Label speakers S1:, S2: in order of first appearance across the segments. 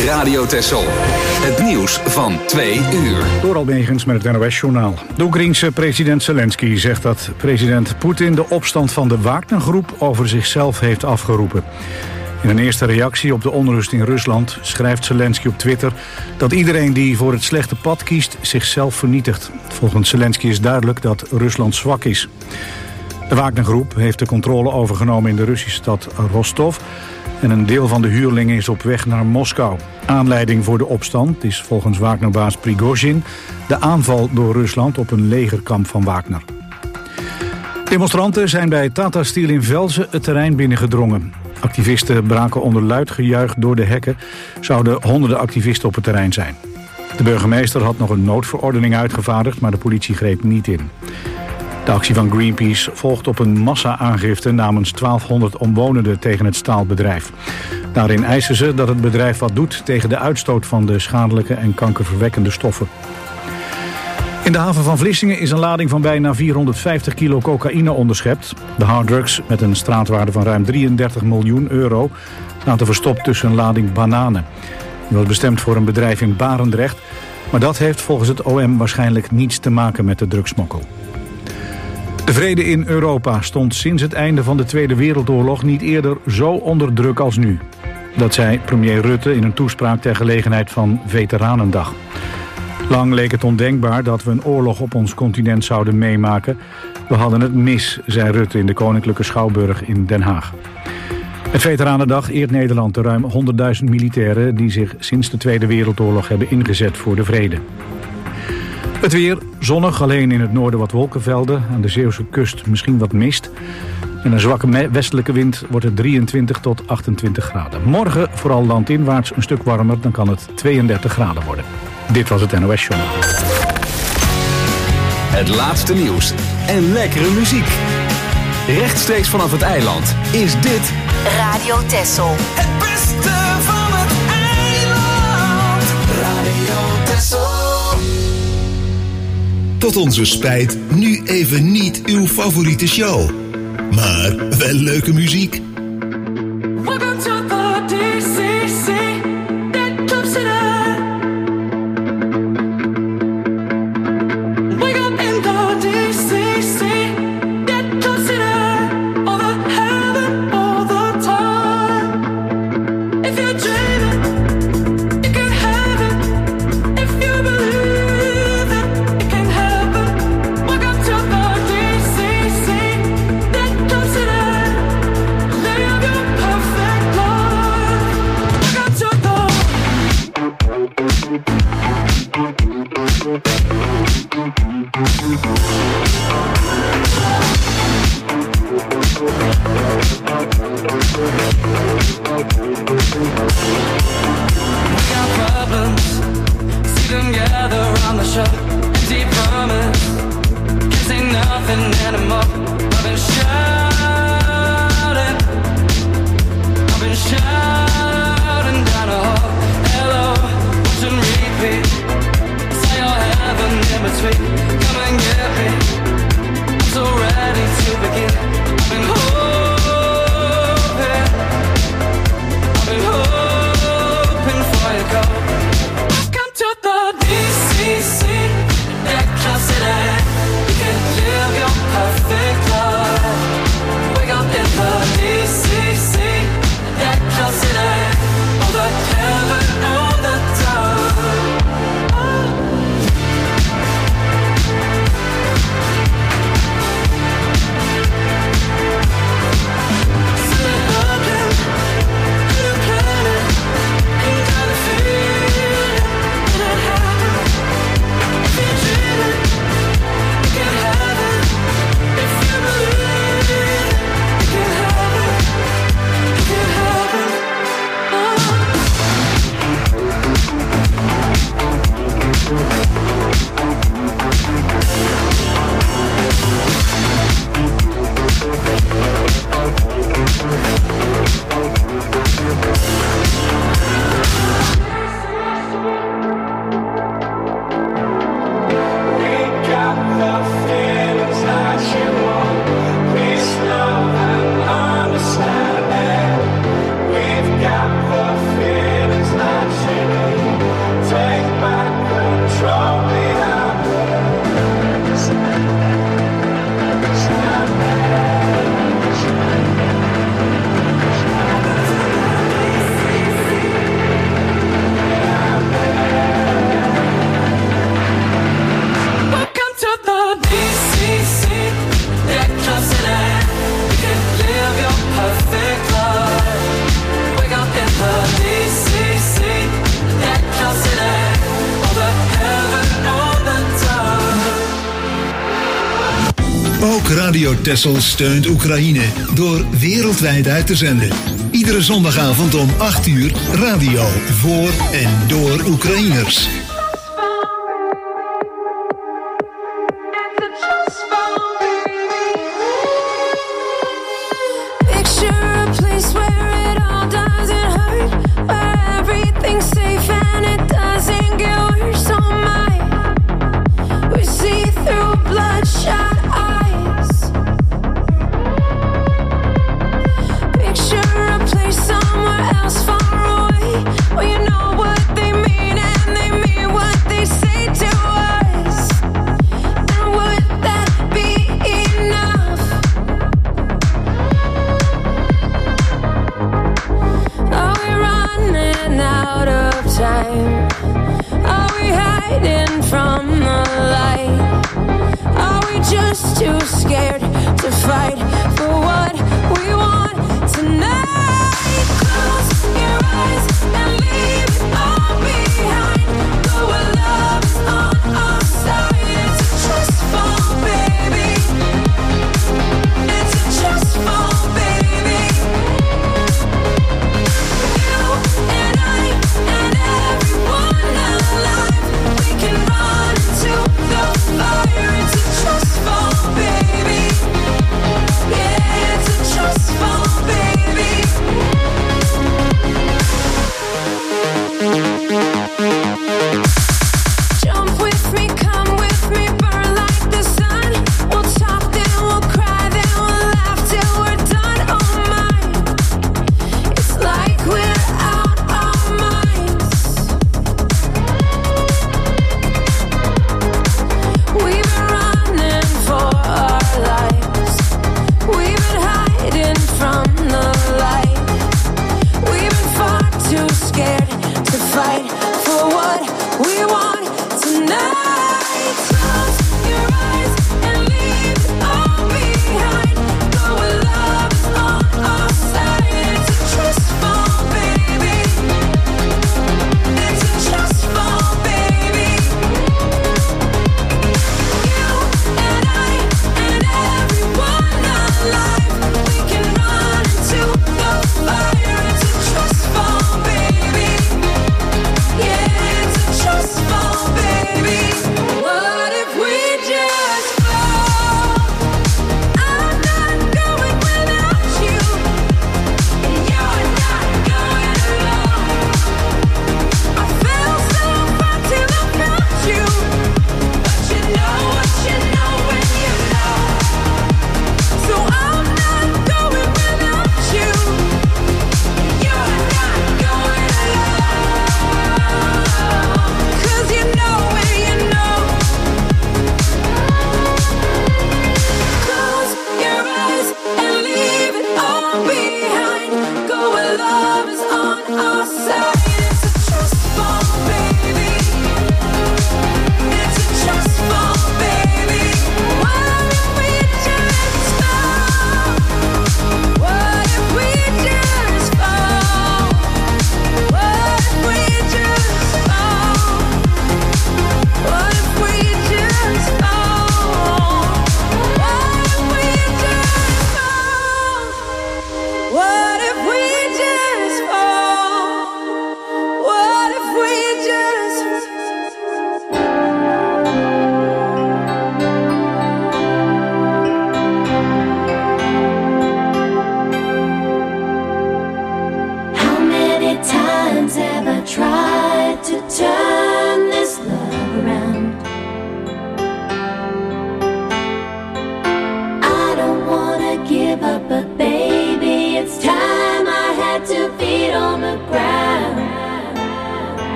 S1: Radio Texel. Het nieuws van 2 uur.
S2: Door Almegens met het NOS-journaal. De Oekraïense president Zelensky zegt dat president Poetin de opstand van de Wagner-groep over zichzelf heeft afgeroepen. In een eerste reactie op de onrust in Rusland schrijft Zelensky op Twitter dat iedereen die voor het slechte pad kiest zichzelf vernietigt. Volgens Zelensky is duidelijk dat Rusland zwak is. De Wagner-groep heeft de controle overgenomen in de Russische stad Rostov en een deel van de huurlingen is op weg naar Moskou. Aanleiding voor de opstand is volgens Wagner-baas Prigozhin de aanval door Rusland op een legerkamp van Wagner. Demonstranten zijn bij Tata Steel in Velzen het terrein binnengedrongen. Activisten braken onder luid gejuich door de hekken. Zouden honderden activisten op het terrein zijn. De burgemeester had nog een noodverordening uitgevaardigd, maar de politie greep niet in. De actie van Greenpeace volgt op een massa-aangifte namens 1200 omwonenden tegen het staalbedrijf. Daarin eisen ze dat het bedrijf wat doet tegen de uitstoot van de schadelijke en kankerverwekkende stoffen. In de haven van Vlissingen is een lading van bijna 450 kilo cocaïne onderschept. De harddrugs met een straatwaarde van ruim 33 miljoen euro zaten verstopt tussen een lading bananen. Die was bestemd voor een bedrijf in Barendrecht, maar dat heeft volgens het OM waarschijnlijk niets te maken met de drugsmokkel. De vrede in Europa stond sinds het einde van de Tweede Wereldoorlog niet eerder zo onder druk als nu. Dat zei premier Rutte in een toespraak ter gelegenheid van Veteranendag. Lang leek het ondenkbaar dat we een oorlog op ons continent zouden meemaken. We hadden het mis, zei Rutte in de Koninklijke Schouwburg in Den Haag. Met Veteranendag eert Nederland de ruim 100.000 militairen die zich sinds de Tweede Wereldoorlog hebben ingezet voor de vrede. Het weer, zonnig, alleen in het noorden wat wolkenvelden. Aan de Zeeuwse kust misschien wat mist. En een zwakke westelijke wind wordt het 23 tot 28 graden. Morgen vooral landinwaarts een stuk warmer, dan kan het 32 graden worden. Dit was het NOS Journal.
S1: Het laatste nieuws en lekkere muziek. Rechtstreeks vanaf het eiland is dit
S3: Radio Texel.
S4: Het beste van het eiland. Radio Texel.
S5: Tot onze spijt nu even niet uw favoriete show. Maar wel leuke muziek.
S4: Welcome to the DCC. That Club City. Wake up in the DCC. That Club City. All the heaven, all the time. If you're dreaming, you can have it. If you believe it, it can happen. Welcome to the DCC. That Club City.
S5: Radio Texel steunt Oekraïne door wereldwijd uit te zenden. Iedere zondagavond om 8 uur radio voor en door Oekraïners.
S3: Too scared to fight for what we want tonight. Close your eyes and leave it all behind. Go where love is on our side. It's a trust fall, baby. It's a trust fall, baby. You and I and everyone alive, we can run into the fire. It's a trust fall, baby. Yeah, it's a trust fall, baby.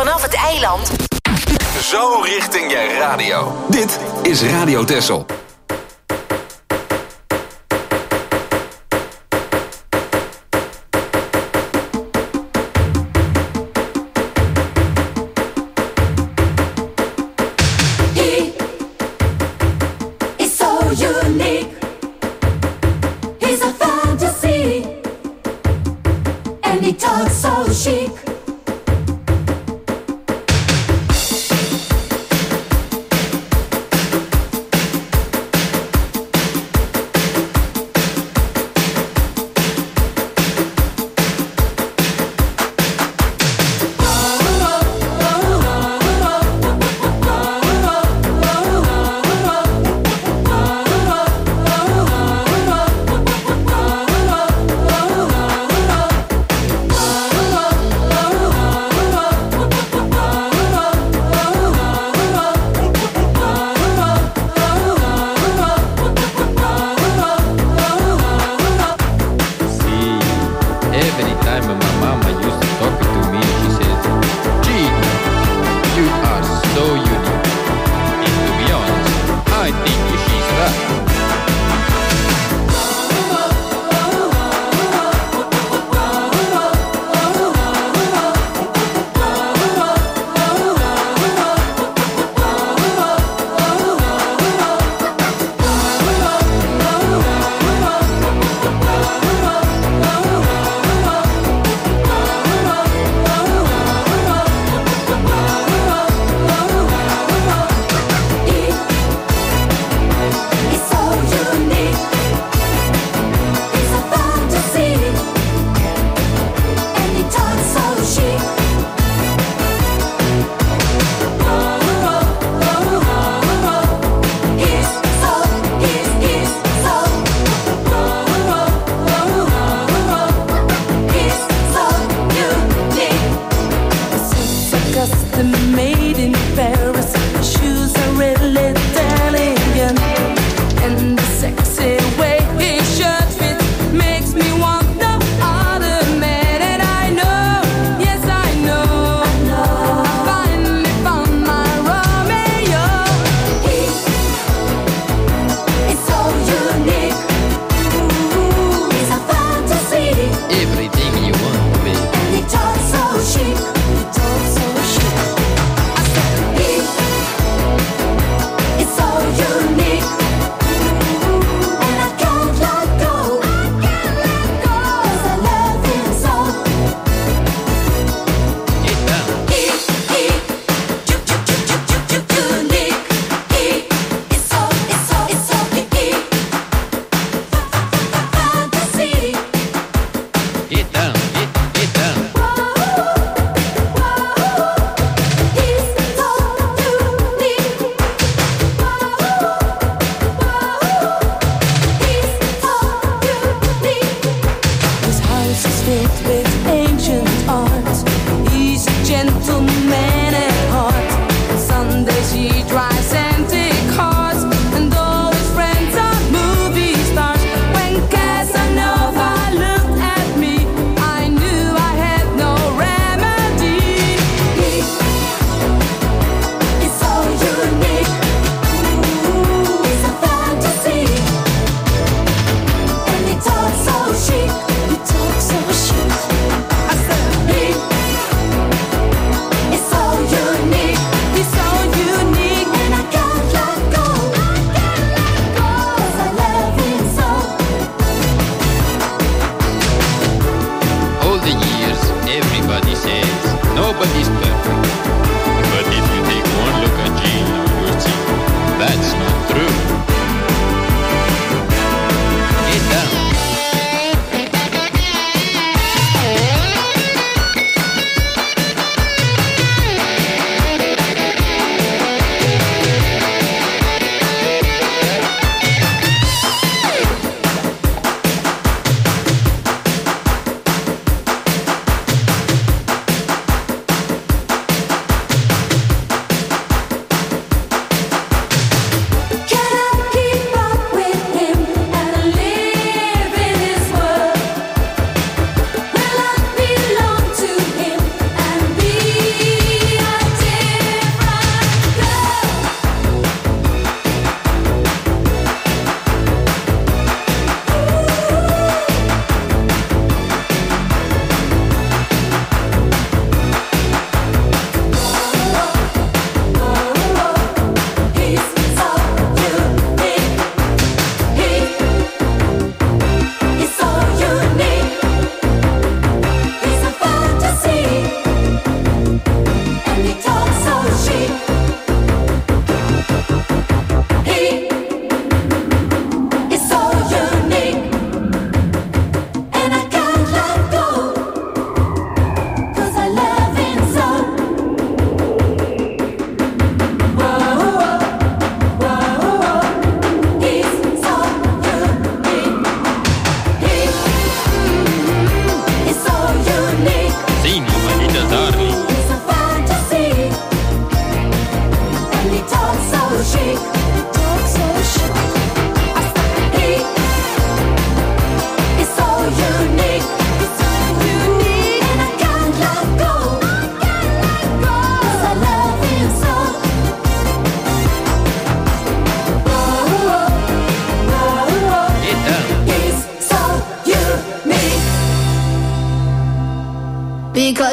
S6: vanaf het eiland.
S1: Zo richting je radio. Dit is Radio Texel.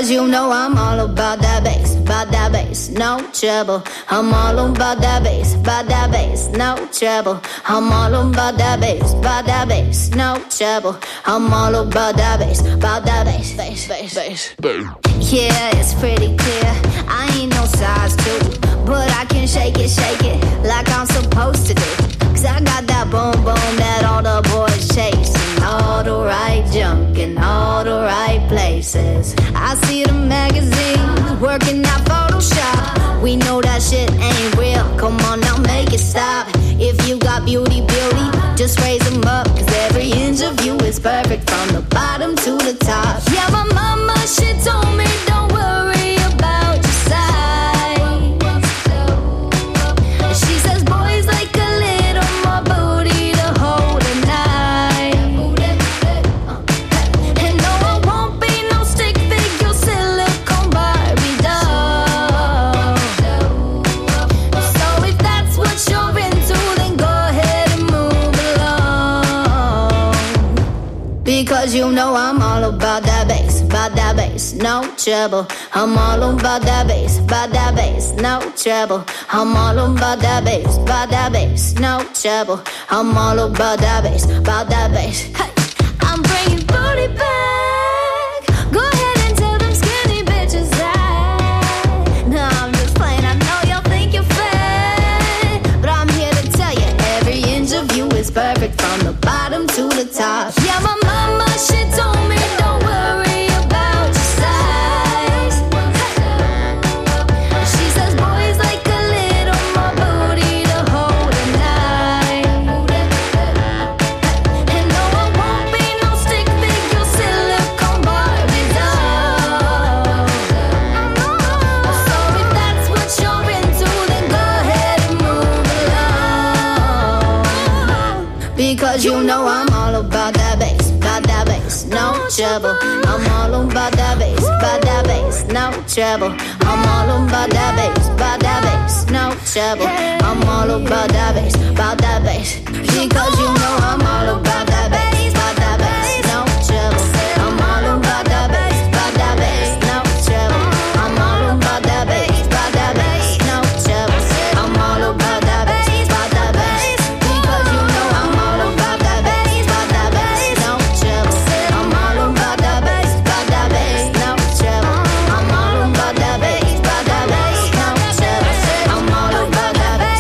S6: Because you know I'm all about that bass, no trouble. I'm all about that bass, no trouble. I'm all about that bass, no trouble. I'm all about that bass, bass. Yeah, it's pretty clear. I ain't no size 2, but I can shake it like I'm supposed to do. Cause I got that boom boom that all the boys chase, and all the right junk in all the right places. I see the magazines working out Photoshop. We know that shit ain't real. Come on now, make it stop. If you got beauty, just raise them up. Cause every inch of you is perfect from the bottom to the top. Yeah, my mama, she told me don't worry about your size. She says boys like a little more booty to hold at night. And no, I won't be no stick figure silicone Barbie doll. So if that's what you're into, then go ahead and move along. Because you know I'm all about that bass, no trouble. I'm all about that bass, no trouble. I'm all about that bass, no trouble. I'm all about that bass. Hey, I'm bringing booty back. Go ahead and tell them skinny bitches that. No, I'm just playing. I know y'all think you're fat, but I'm here to tell you every inch of you is perfect from the bottom to the top. Yeah, my mama, she told me don't worry about your size. She says boys like a little more booty to hold at night. And no, I won't be no stick figure silicone Barbie doll. So if that's what you're into, then go ahead and move along. Because you know I'm all about that bass, no trouble. I'm all about that bass, no trouble. I'm all about that bass, no trouble. I'm all about that bass, because you know I'm all about that bass, no trouble. I'm all about that bass, no trouble. I'm all about that bass, no trouble. I'm all about that bass, because you know I'm all about that bass, no trouble. I'm all about that bass, no trouble. I'm all about that bass, no trouble. I'm all about that bass,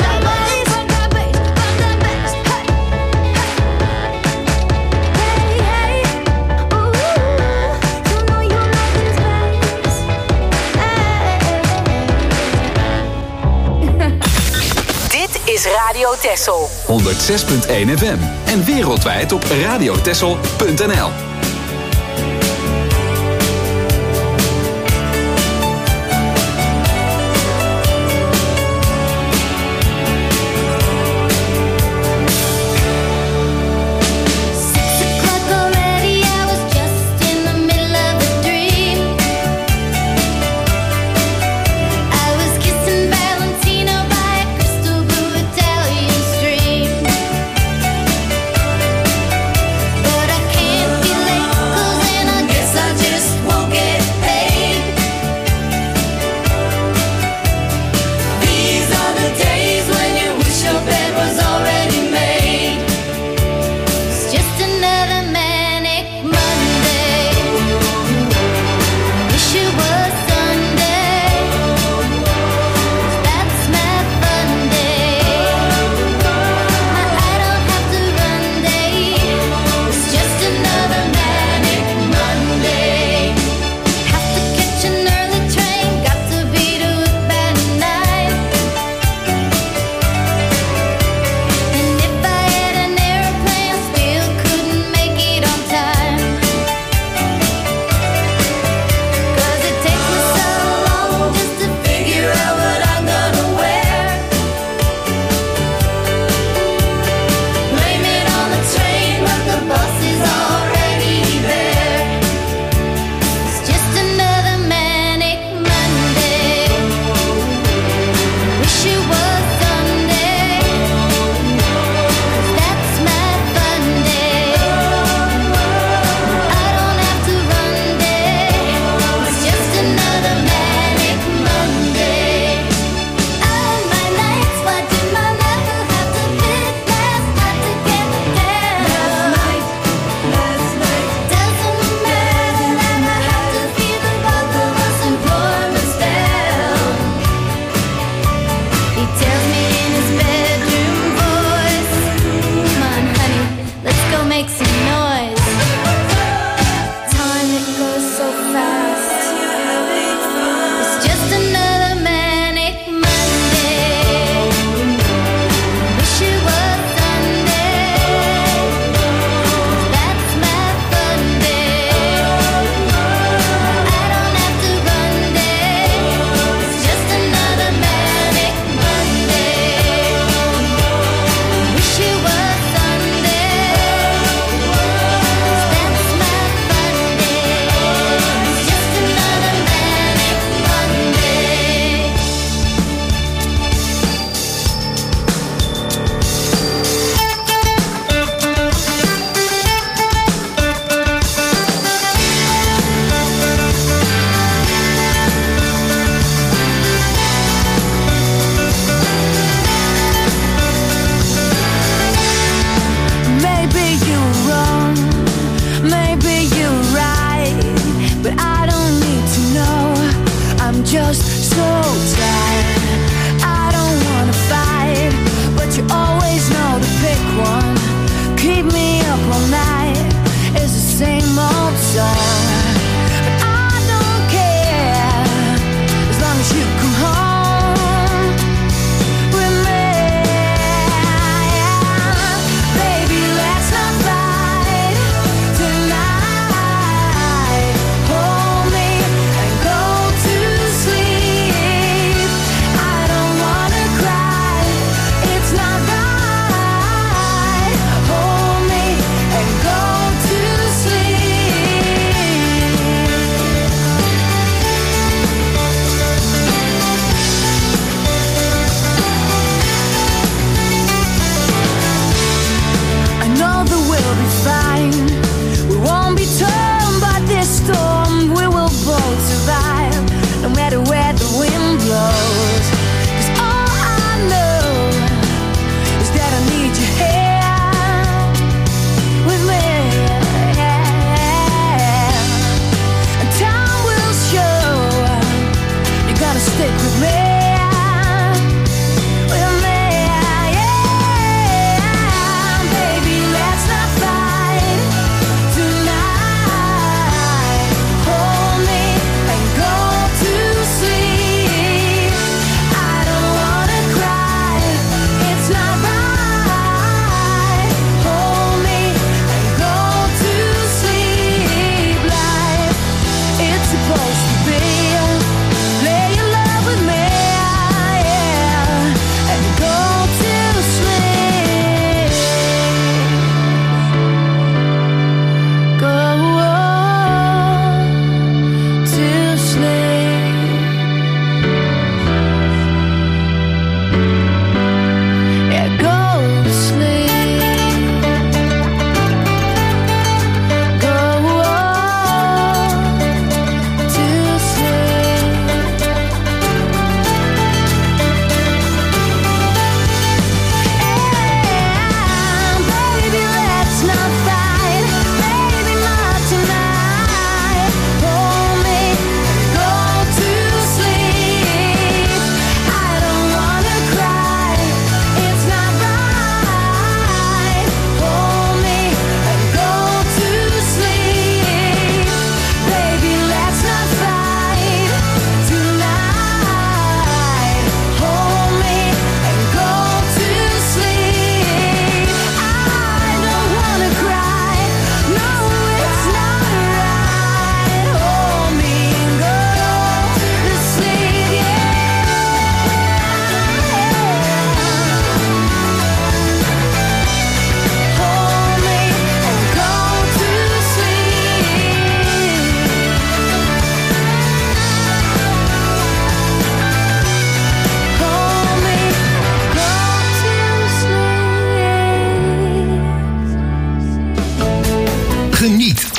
S7: Dit is Radio Texel.
S1: 106.1 FM en wereldwijd op radiotexel.nl.
S6: Already, I was just in the middle of a dream. I was kissing Valentino by a crystal blue Italian stream. But I can't be late.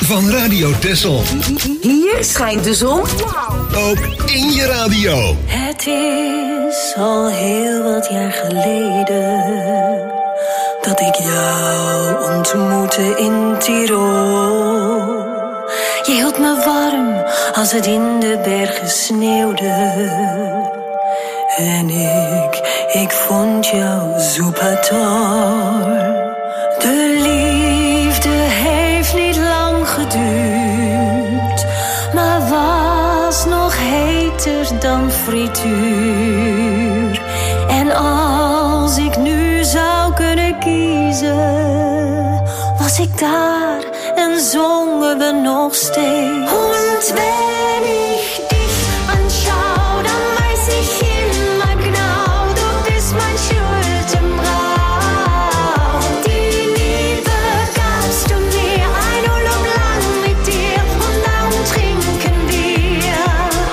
S5: van Radio Texel.
S7: Hier schijnt de zon.
S5: Ook in je radio.
S8: Het is al heel wat jaar geleden dat ik jou ontmoette in Tirol. Je hield me warm als het in de bergen sneeuwde. En ik vond jou super. De liefde heeft niet lang geduurd, maar was nog heter dan frituur. En als ik nu zou kunnen kiezen, was ik daar en zongen we nog steeds. Und wenn ich dich anschaue, dann weiß ich immer genau, du bist mein Schuldenbrau. Die Liebe gabst du mir, ein Urlaub lang mit dir und darum trinken wir.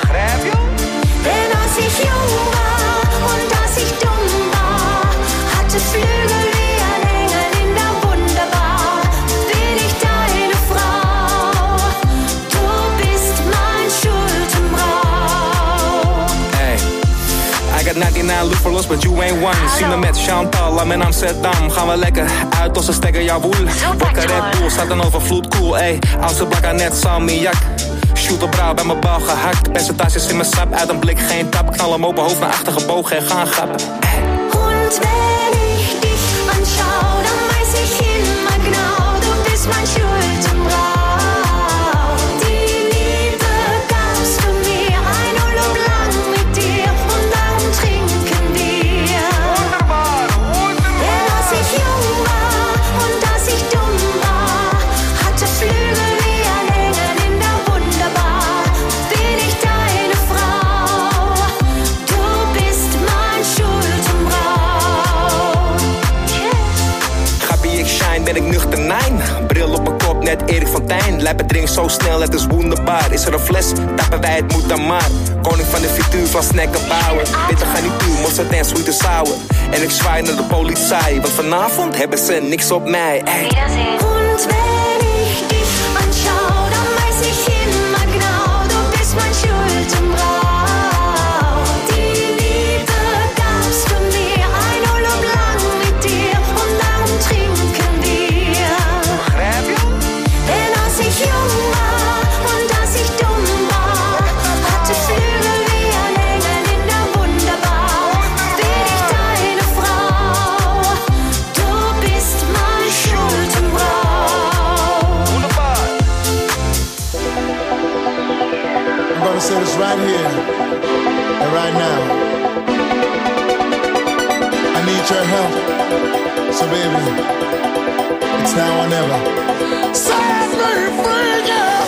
S8: Denn als ich jung war und als ich dumm war, hatte Flügel wie ein Engel in der Wunderbar. Bin ich deine Frau, du bist mein Schuldenbrau.
S9: Hey, I got 99 loopers, but you ain't one. Zie me met Chantal, I'm in Amsterdam. Gaan we lekker uit als een stekker, jawoel. Wakker Red Bull, staat een overvloed, cool, ey. Als een blakker net salmiak. Shoot op brouw bij mijn bal gehakt. Percentages in mijn sap, uit een blik geen tap. Knal hem open, hoofd naar achter gebogen en gaan grappen.
S8: Und wenn ich dich anschaue, dann weiß ich immer genau, du bist mein Schuldenbrau. Die Liebe gabst du mir, ein Urlaub lang mit dir und darum trinken wir. Denn als ich jung war und als ich dumm war, hatte Flügel wie ein Engel in der Wunderbar. Bin ich deine Frau, du bist mein Schuldenbrau.
S9: Gappie, ik shine, ben ik nuchter, nein. Bril op mijn kop, net Erik van Tijn. Lijpen drink zo snel, het is wonderbaar. Is er een fles, tappen wij, het moet dan maar. Koning van de frituur, van snacken bouwen. Witte garnituur, mosterd en sweet en sour. En ik zwaai naar de politie, want vanavond hebben ze niks op mij. Ey.
S8: Und wenn ich dich anschaue, dann weiß ich immer genau, du bist mein Schuldenbrau. Die Liebe gabst du mir, ein Urlaub lang mit dir und darum trinken wir. Denn als ich jung war und als ich dumm war, hatte Flügel wie ein Engel in der Wunderbar. Bin ich deine Frau, du bist mein Schuldenbrau.
S10: I'm gonna say this right here and right now. I need your help. So baby, it's now or never. Set me free, yeah.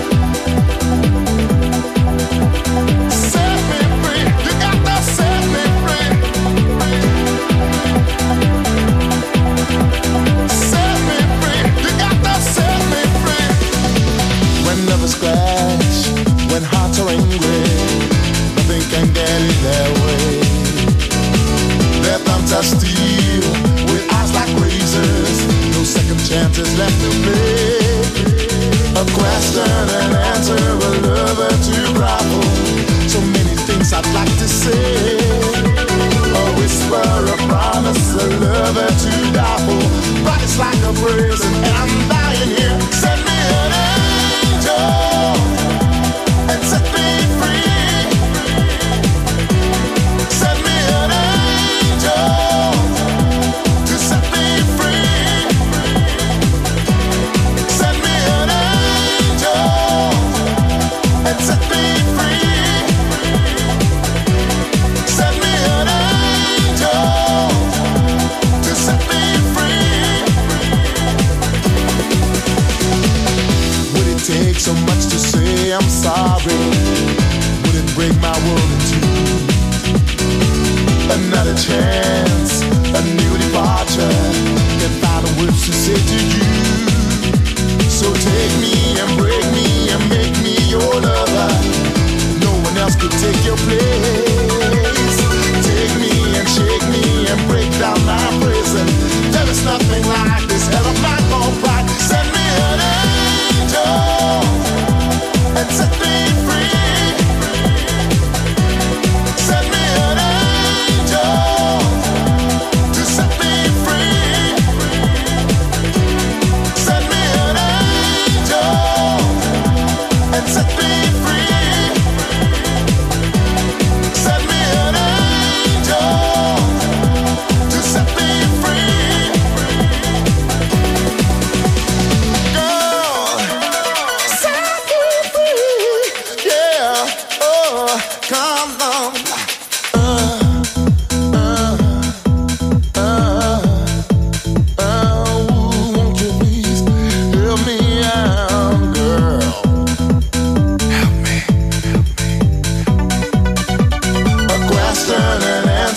S10: Set me free. You got to set me free. Set me free. You got to set me free. When lovers clash, when hearts are angry, nothing can get in their way. Their thumbs are steel, with eyes like razors, no second chances left to play. A question and answer, a lover to grapple. So many things I'd like to say. A whisper, a promise, a lover to dapple. But it's like a prison, and I'm dying here. Send me an angel and set me free. Send me an angel to set me free. Send me an angel and set me free. Send me an angel to set me free. Would it take so much to say I'm sorry? Would it break my world in two? Another chance, a new departure. Can't find the words to say to you. So take me and break me and make me your lover. No one else could take your place. Take me and shake me and break down my prison. There is nothing like this hell of my own pride. Send me an angel.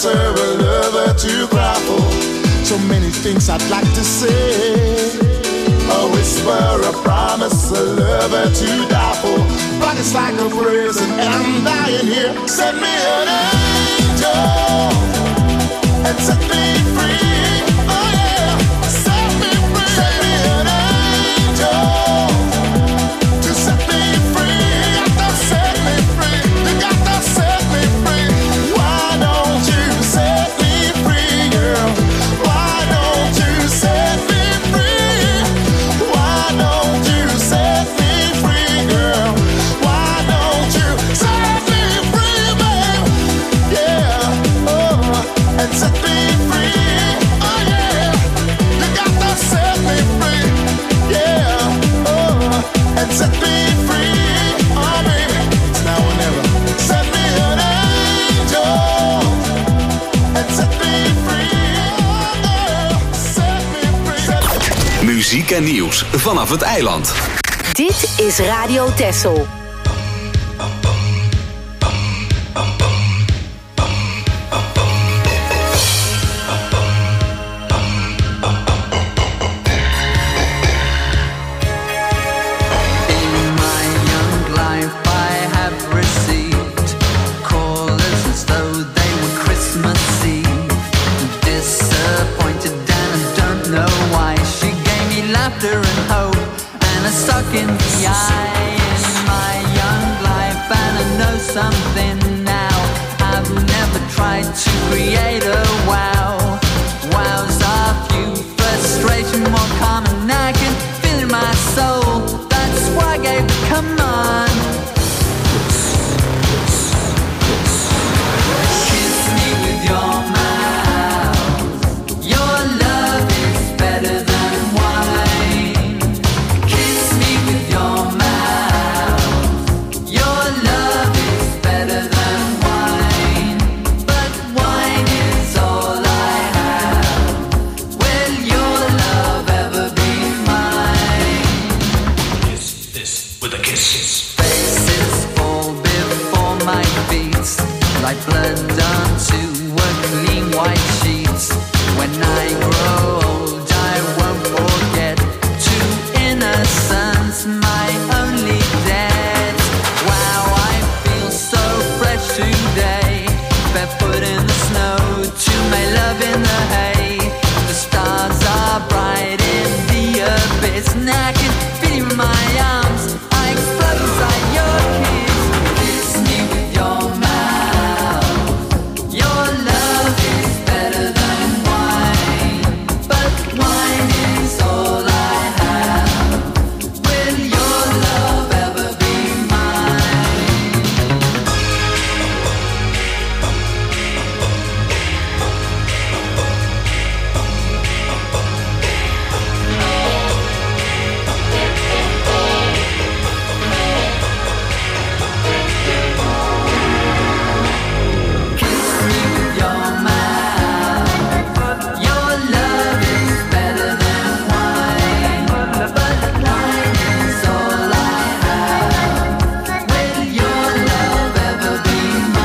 S10: shelter, a lover to cry for. So many things I'd like to say. A whisper, a promise, a lover to die for. But it's like a prison and I'm dying here. Send me an angel and set me free. Oh yeah, set me free. Send me an angel to set me free. You got to set me free. You got to set me free. Why don't you set me free, girl? Why don't you set me free? Why don't you set me free, girl? Why don't you set me free, babe? Yeah, oh, and set me free. Oh yeah, you got to set me free. Yeah, oh, and set me free. Oh baby, it's now or never. Set me an angel and set me free. Oh girl, set me free.
S1: Muziek en nieuws vanaf het eiland.
S7: Dit is Radio Texel.
S11: In my young life I have received callers as though they were Christmas Eve. Disappointed and I don't know why. She gave me laughter and hope and a suck in the eye. In my young life and I know something now. I've never tried to create a wow. Wows are few, frustration more common. I can feel in my soul. That's why I gave the command. Kiss me with your mouth. Your love is better than wine. Kiss me with your mouth. Your love is better than wine. But wine is all I have. Will your love ever be mine?
S12: With a kiss.
S11: Faces fall before my feet, like blood onto a clean white sheet. When I grow old, I won't forget true innocence, my only debt. Wow, I feel so fresh today, barefoot in the snow, to my love in the hay. The stars are bright in the abyss, and I can feel you in my arms. I explode inside your kiss. Kiss me with your mouth. Your love is better than wine, but wine is all I have. Will your love ever be mine? Kiss me with your mouth. Your love is better than wine, but wine is all I have. Will your love ever be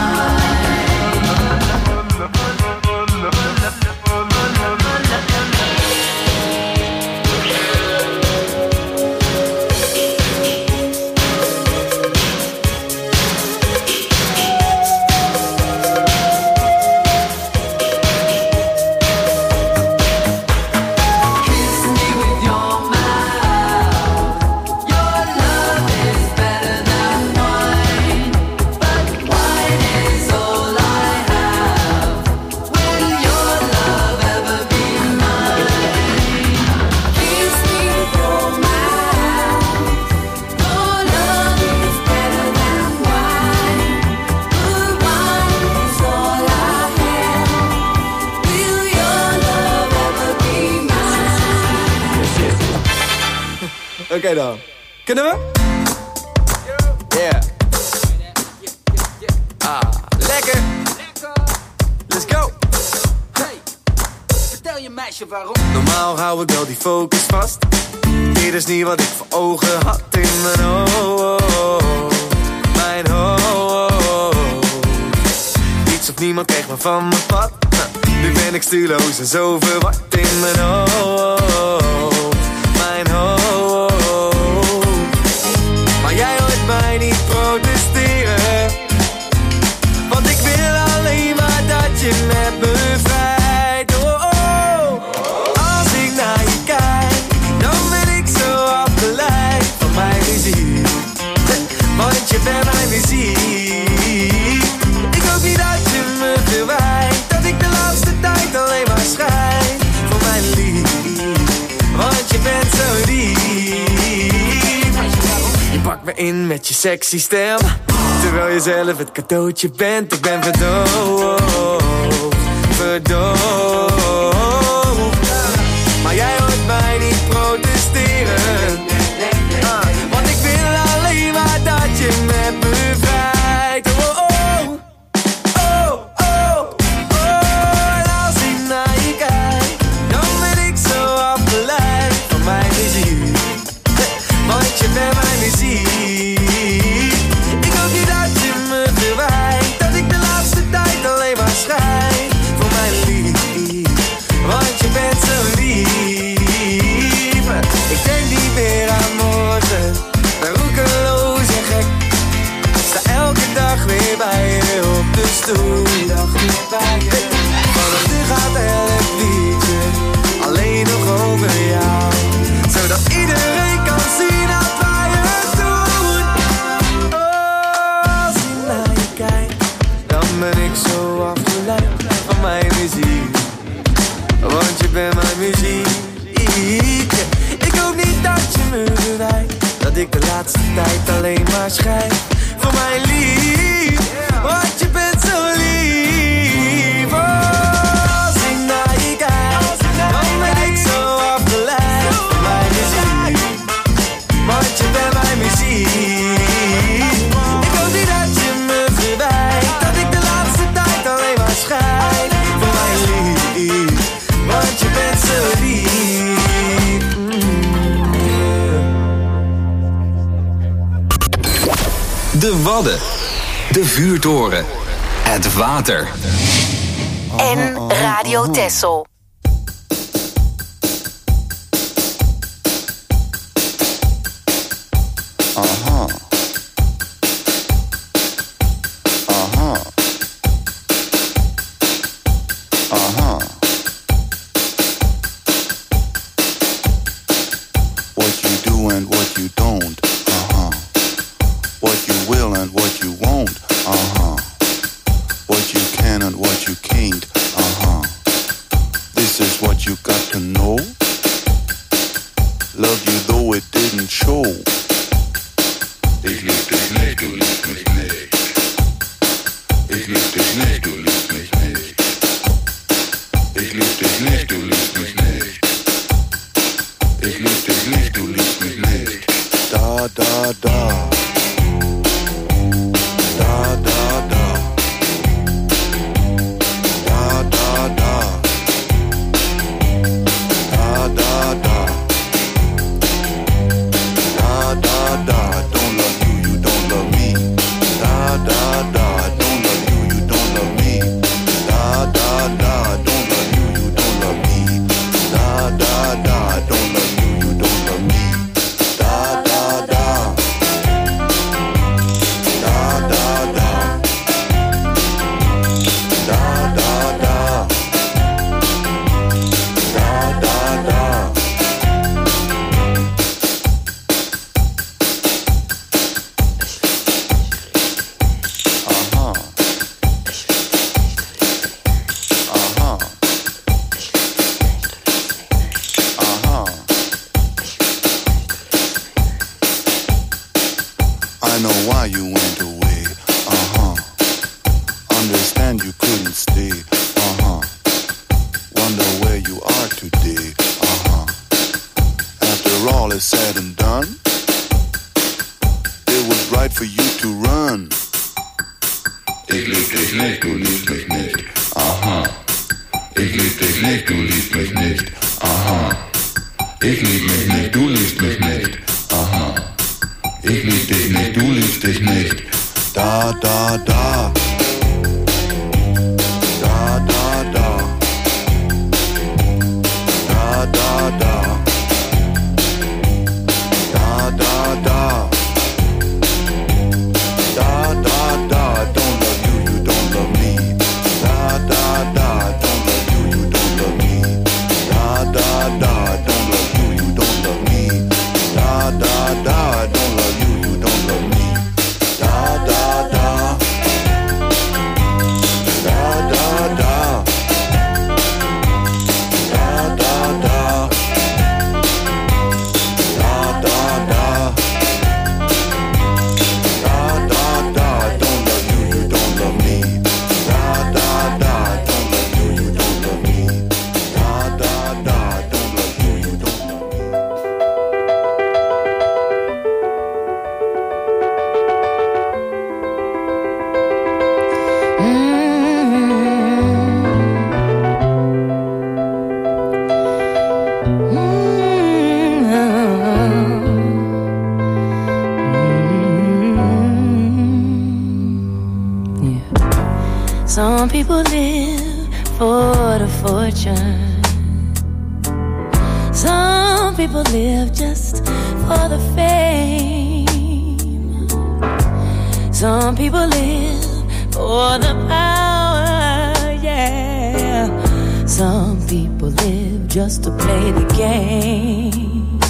S11: Kiss me with your mouth. Your love is better than wine, but wine is all I have. Will your love ever be mine?
S3: Kiss me with your mouth. Your love is better than wine, but wine is all I have. Will your love ever be mine?
S13: Oké dan. Kunnen we? Yeah. Ah, lekker. Let's go.
S11: Vertel je meisje waarom.
S13: Normaal hou ik wel die focus vast. Dit is niet wat ik voor ogen had in mijn hoofd. Mijn hoofd. Niet zo want niemand kreeg me van mijn pad. Nu ben ik stuurloos en zo verward in mijn hoofd. Mijn hoofd. Maar jij hoort mij niet protesteren, want ik wil alleen maar dat je met me vrijt. Oh, oh. Als ik naar je kijk, dan ben ik zo afgeleid van mijn muziek. Want je bent mijn muziek. Ik hoop niet dat je me verwijt, dat ik de laatste tijd alleen maar schrijf voor mijn lief. Want je bent zo lief. Je pakt me in met je sexy stem, terwijl je zelf het cadeautje bent. Ik ben verdoofd, verdoofd. Maar jij hoort mij niet protesteren, want ik wil alleen maar dat je met me vrijt. Oh, oh, oh, oh, oh. En als ik naar je kijk, dan ben ik zo afgeleid van mijn muziek. Want je bent mijn muziek. Ik hoop niet dat je me verwijt, dat ik de laatste tijd alleen maar schrijf voor mijn lief. Want je bent zo lief. Ik denk niet meer aan morgen, ben roekeloos en gek. Sta elke dag weer bij je op de stoel. Vanaf nu gaat elk liedje alleen nog over jou, zodat iedereen kan zien dat wij het doen. Oh, als ik naar je kijk, dan ben ik zo afgeleid van mijn muziek. Want je bent mijn muziek. Ik hoop niet dat je me verwijt, dat ik de laatste tijd alleen maar schrijf voor mijn lief. Want je bent zo lief. Oh, als ik naar je kijk, dan ben ik zo afgeleid van mijn muziek. Want je bent mijn muziek. Ik hoop niet dat je me verwijt, dat ik de laatste tijd alleen maar schrijf voor mijn lief. Want je bent zo lief.
S1: De Wadden. De vuurtoren. Het water.
S7: En Radio Texel.
S10: What you do and what you don't. What you will and what you won't. What you can and what you can't. This is what you got to know. Love you though it didn't show. Ich lieb dich nicht, du liebst mich nicht. Ich lieb dich nicht, du liebst mich nicht. Ich lieb dich nicht, du liebst mich nicht. Ich lieb dich nicht, du liebst mich nicht. Da, da, da. Da, da, da. Da, da, da. Da, da, da. Da, da, da. Don't love you, you don't love me. Da, da, da. Don't love you, you don't love me. Da, da, da. Don't love you, you don't love me. Da, da, da. Don't love you, you don't love me. Da, da, da. Da, da, da. Da, da, da. Da, da, da. I know why you went away. Understand you couldn't stay. Wonder where you are today. After all is said and done, it was right for you to run. Ich lieb dich nicht, du liebst mich nicht. Ich lieb dich nicht, du liebst mich nicht. Ich lieb mich nicht, du liebst mich nicht. Ich lieb dich nicht, du liebst dich nicht. Da, da, da.
S6: Some people live for the fortune. Some people live just for the fame. Some people live for the power, yeah. Some people live just to play the game.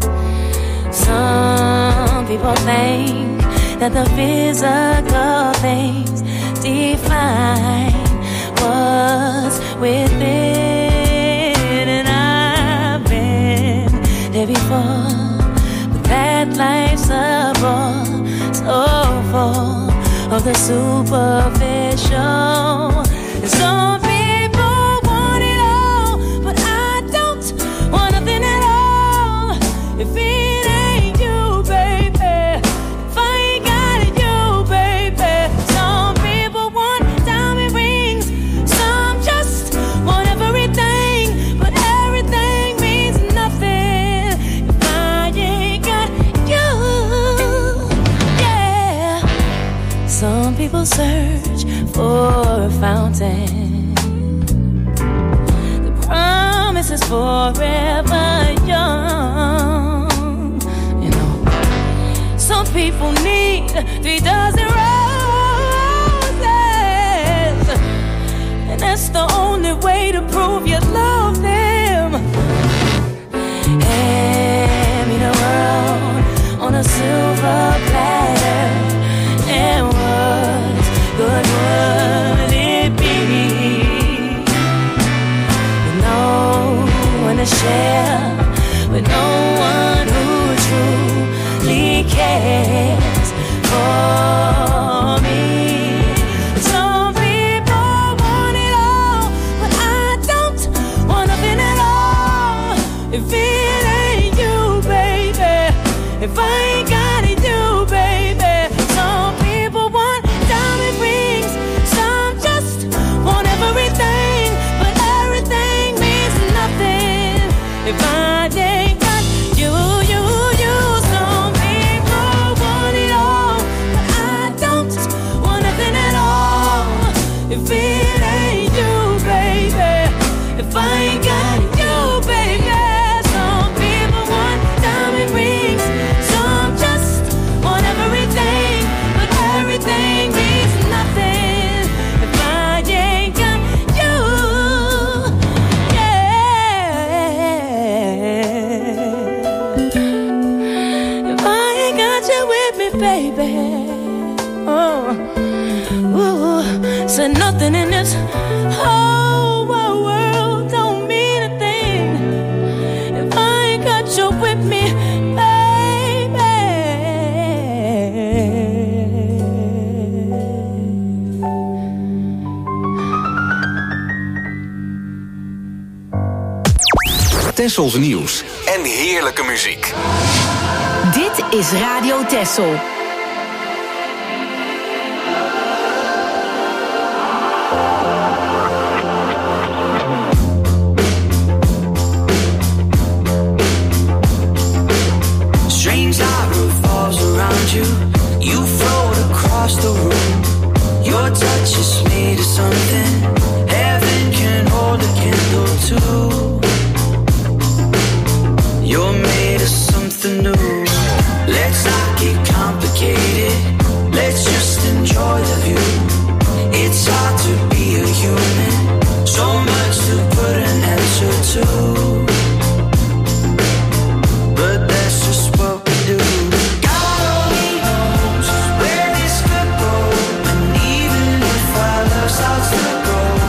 S6: Some people think that the physical things define what's within, and I've been there before, but that life's a bore, so full of the superficial. And some people want it all, but I don't want nothing at all. If it ain't you, baby, if I ain't got it, you, baby. Some people want diamond rings, some just want everything, but everything means nothing if I ain't got you. Yeah. Some people search for a fountain. The promise is forever young. You know, some people need 3 dozen roses, and that's the only way to prove you love them. Hand me the world on a silver platter, and what good would it be with no one to share, with no one who truly cares for me? Some people want it all, but I don't want nothing at all. If it ain't you, baby, if I ain't got it, you, baby. Some people want diamond rings, some just want everything, but everything means nothing if I ain't got you, you, you. Some people want it all, but I don't want nothing at all. If it ain't you, baby, if I ain't got you, baby. Some people want diamond rings, some just want everything, but everything means nothing if I ain't got you. Yeah. If I ain't got you with me, baby. Oh, ooh, said nothing in this whole world don't mean a thing if I ain't got you with me, baby.
S1: Tessels nieuws en heerlijke muziek.
S7: Dit is Radio Tessel.
S14: Strange light revolves around you. You float across the room. Your touch is made of something heaven can hold a candle to. You're made of something new. Let's not get complicated. Let's just enjoy the view. It's hard to be a human. So much to put an answer to. But that's just what we do. God only knows where this could go. And even if our love starts to grow,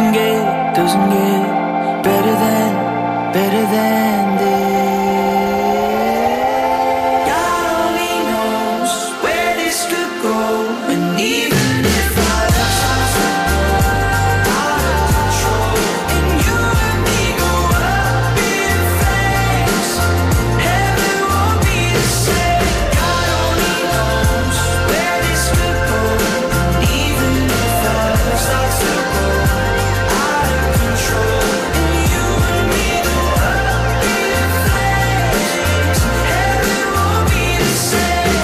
S14: doesn't get better than this. God only knows where this could go, and even if I lost out of control, and you and me go up in flames, heaven won't be the same. God only knows where this could go, and even if I lost out to go out of control, and you and me go up in flames, heaven won't be the same.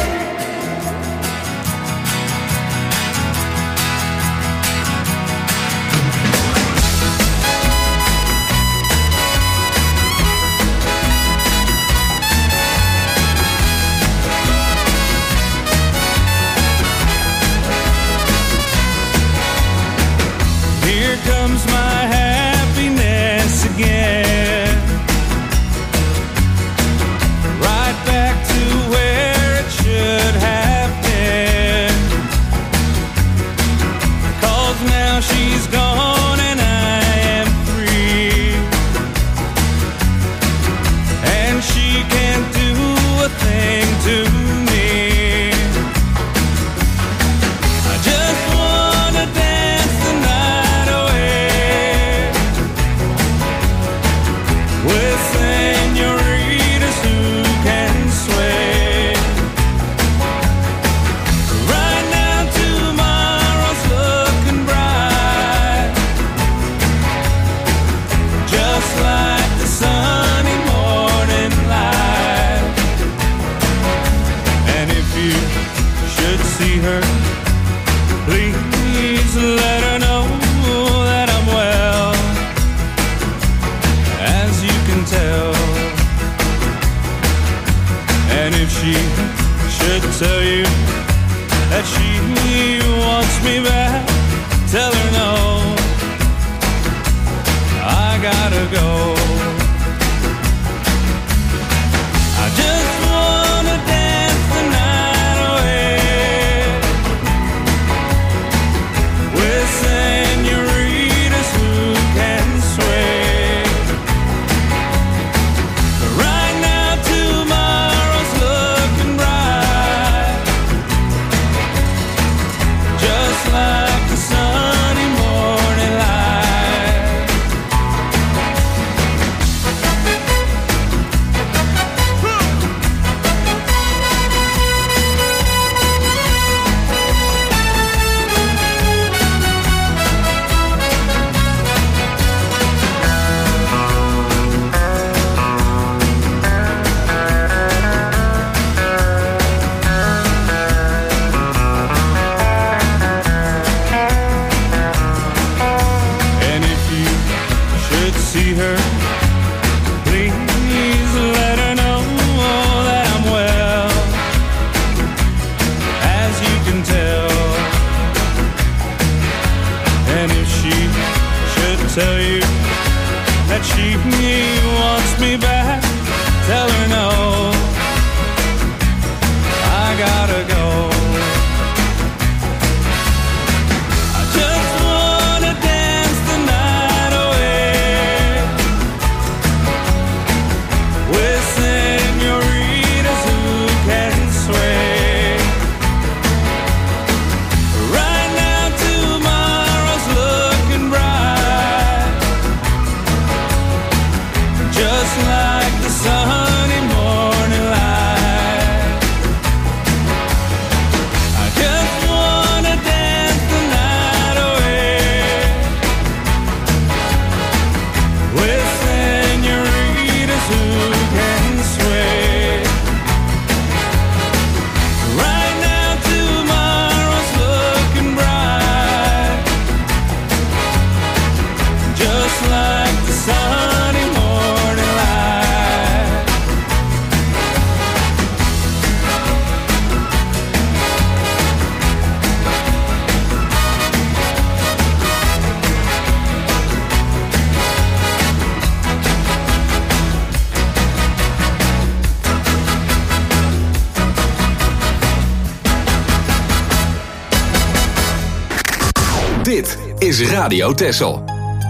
S15: Here comes my happiness again, right back to where it should have been. 'Cause now she's gone and I am free, and she can't do a thing to me. I just wanna dance the night away with senoritas who can sway. Right now tomorrow's looking bright, just like the sunny morning light. And if you should see her, please let her know that I'm well, as you can tell. And if she should tell you that she wants me back, tell her no, I gotta go. I just wanna dance the night away with senoritas who can sway. Right now tomorrow's looking bright, just like the sunny morning light. And if you should see her, please let her know that I'm well, as you can tell. And if she should tell you that she wants me back, tell her no, I gotta go. I just wanna dance the night away with senoritas who can sway. Right now tomorrow's looking bright, just like the sunny morning light. I just wanna dance the night away with senoritas who can sway. Right now tomorrow's looking bright, just like the sunny morning light.
S1: Dit is Radio Texel.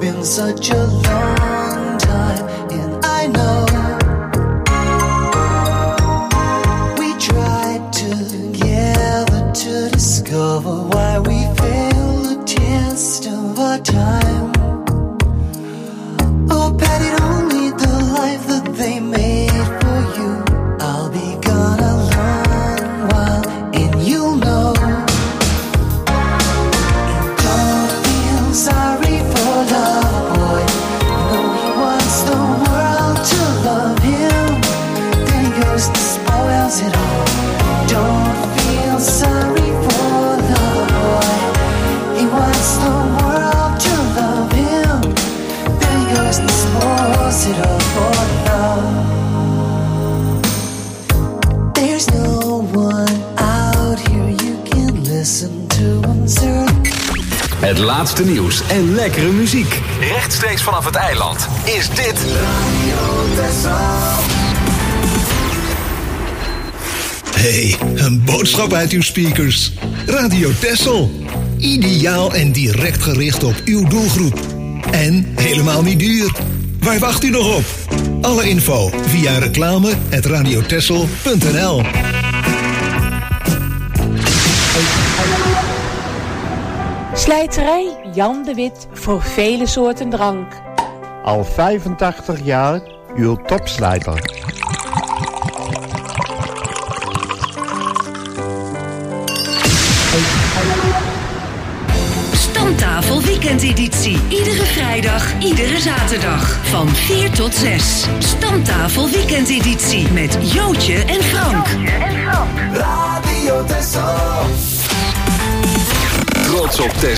S16: been such a long time, and I know we tried together to discover why we failed the test of our time. Oh, Patty, don't lead the life that they made for you. I'll be gone a long while, and you'll know. And don't feel sorry for love, boy. You know he wants the world to love him. Then he goes and spoils it all. Don't feel sorry for love, boy. He wants the world to love him. Then he goes and spoils it all for love. There's no one out here you can listen to uncertain.
S1: Het laatste nieuws en lekkere muziek. Rechtstreeks vanaf het eiland. Is dit
S5: Hey, een boodschap uit uw speakers. Radio Texel. Ideaal en direct gericht op uw doelgroep. En helemaal niet duur. Waar wacht u nog op? Alle info via reclame@radiotexel.nl.
S17: Slijterij Jan de Wit voor vele soorten drank.
S18: Al 85 jaar uw topslijter.
S7: Stamtafel weekendeditie. Iedere vrijdag, iedere zaterdag. Van 4 tot 6. Stamtafel weekendeditie met Jootje en Frank.
S14: Radio Texel.
S1: trots op